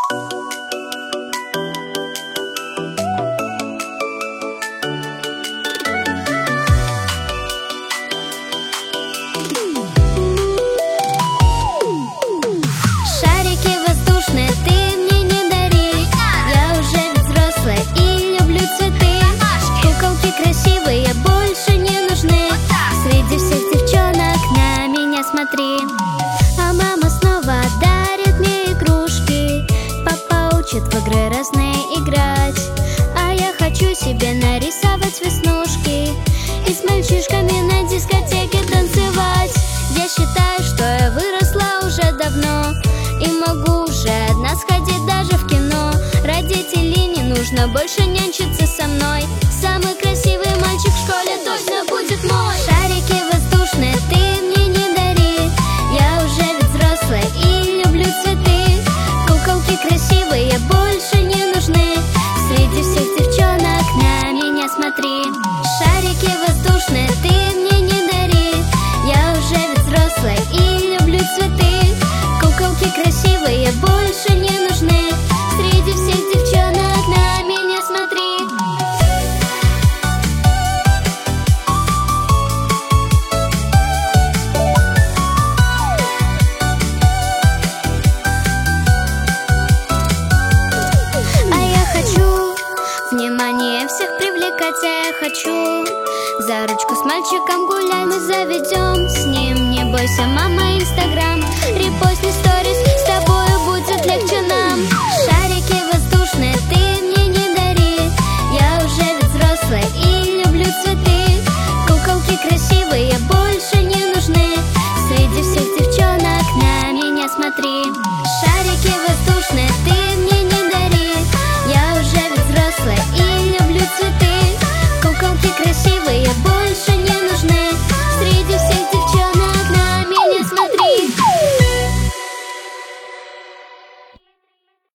Шарики воздушные ты мне не дари. Я уже ведь взрослая и люблю цветы. Куколки красивые больше не нужны. Среди всех девчонок на меня смотри. А мама снова дарит мне игрушки. Папа учит в игры разные играть. А я хочу себе нарисовать веснушки и с мальчишками на дискотеке танцевать. Я считаю, что я выросла уже давно и могу уже одна сходить даже в кино. Родителей не нужно больше нянчиться со мной. Самый красивый мальчик в школе точно будет мой. Шарики воздушные ты мне не дари. Я уже ведь взрослая и люблю цветы. Куколки красивые больше не нужны. Среди всех девчонок на меня смотри. Шарики воздушные ты мне не дари. Я уже ведь взрослая и люблю цветы. Куколки красивые больше не нужны. Среди всех девчонок на меня смотри. А я хочу внимание всех привлекать. А я хочу за ручку с мальчиком гулять. Мы заведем с ним, не бойся, мама, Инстаграм. Репостни сторис.